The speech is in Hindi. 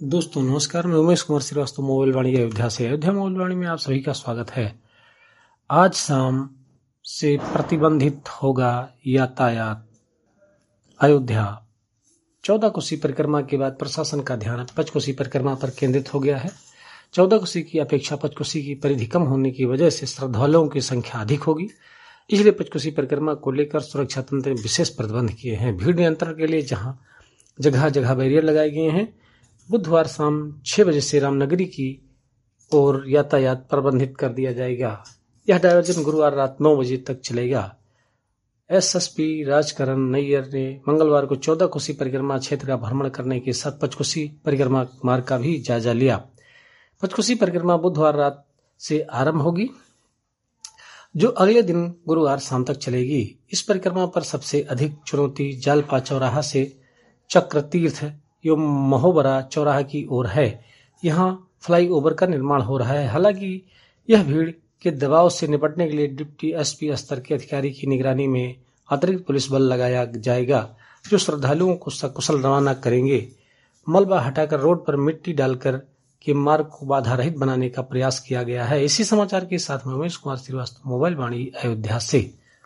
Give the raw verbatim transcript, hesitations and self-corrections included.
दोस्तों नमस्कार, मैं उमेश कुमार श्रीवास्तव मोबाइल वाणी अयोध्या से। अयोध्या मोबाइल वाणी में आप सभी का स्वागत है। आज शाम से प्रतिबंधित होगा यातायात। अयोध्या चौदह कोसी परिक्रमा के बाद प्रशासन का ध्यान पंचकोसी परिक्रमा पर केंद्रित हो गया है। चौदह कोसी की अपेक्षा पंचकोसी की परिधि कम होने की वजह से श्रद्धालुओं की संख्या अधिक होगी, इसलिए पंचकोसी परिक्रमा को लेकर सुरक्षा तंत्र ने विशेष प्रबंध किए हैं। भीड़ नियंत्रण के लिए जहां जगह जगह बैरियर लगाए गए हैं। बुधवार शाम छह बजे से रामनगरी की ओर यातायात प्रबंधित कर दिया जाएगा। यह डायवर्जन गुरुवार रात नौ बजे तक चलेगा। एसएसपी राजकरण नैयर ने मंगलवार को चौदह कोसी परिक्रमा क्षेत्र का भ्रमण करने के साथ पंचकोसी परिक्रमा मार्ग का भी जायजा लिया। पंचकोसी परिक्रमा बुधवार रात से आरंभ होगी, जो अगले दिन गुरुवार शाम तक चलेगी। इस परिक्रमा पर सबसे अधिक चुनौती जालपा चौराहा से चक्र तीर्थ यो महोबरा चौराहा की ओर है। यहाँ फ्लाईओवर का निर्माण हो रहा है। हालांकि यह भीड़ के दबाव से निपटने के लिए डिप्टी एसपी स्तर के अधिकारी की निगरानी में अतिरिक्त पुलिस बल लगाया जाएगा, जो श्रद्धालुओं को सकुशल रवाना करेंगे। मलबा हटाकर रोड पर मिट्टी डालकर के मार्ग को बाधा रहित बनाने का प्रयास किया गया है। इसी समाचार के साथ में उमेश कुमार श्रीवास्तव मोबाइल वाणी अयोध्या से।